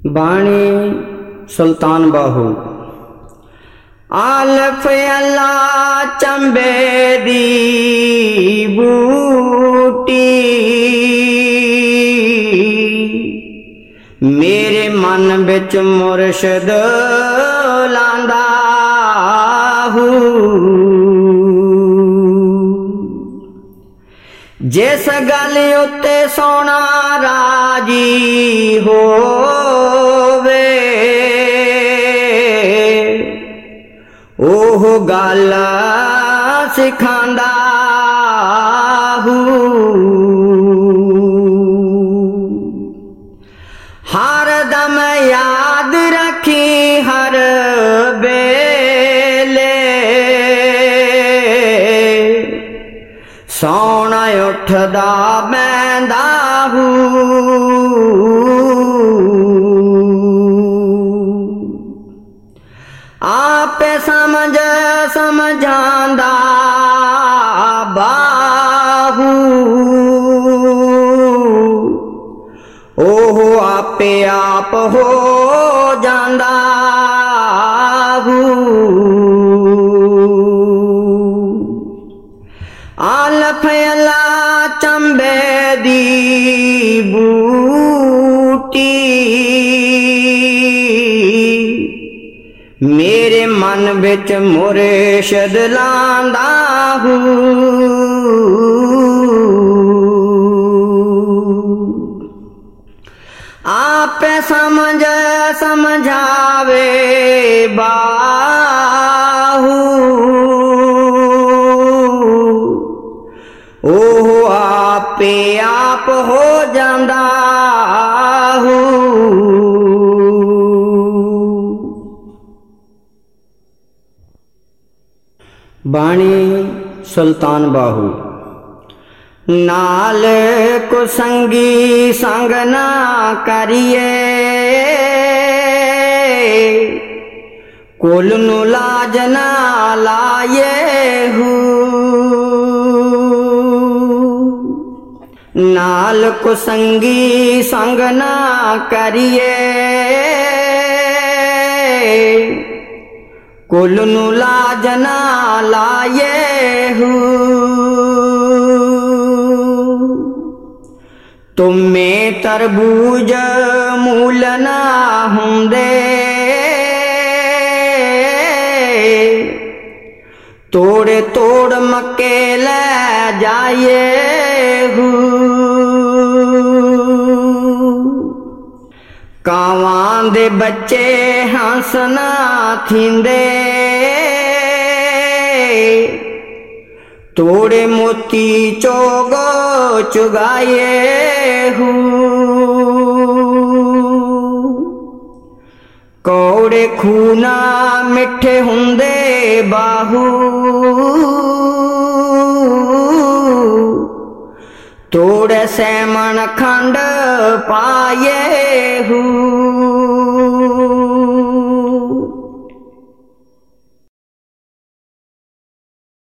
बाणी सुल्तान बाहू। आलफ अल्लाह चंबे दी बूटी, मेरे मन बिच मुर्शद लांदा हूँ। जिस गल उत्ते सोना राजी होवे, ओह गल सिखांदा हूँ। हर दम याद रखी हर बेले, सौना उठदा बैंदा हूँ। आपे समझ समझांदा बाहू, ओह आपे आप हो जांदा हूँ। आलफ अल्लाह चंबे दी बूटी, मेरे मन बिच मुर्शद लांदा हूँ। आपे समझ समझावे बाहू, ओह आपे आप हो जांदा हूँ। बाणी सुल्तान बाहू। नाल कुसंगी संग ना करिए, कुल नू लाज ना लाए हूँ। नाल कुसंगी संग ना करिए, कुल नू लाज ना लाए हूँ। तुम्हें तरबूज मूल ना हुंदे, तोड़ तोड़ मक्के ले जाए हूँ। कावां दे बच्चे हंस ना थींदे, तोड़े मोती चोग चुगाए हूँ। कौड़े खूना मिठे हुंदे बाहू, तोड़े सैमन खंड पाए हूँ।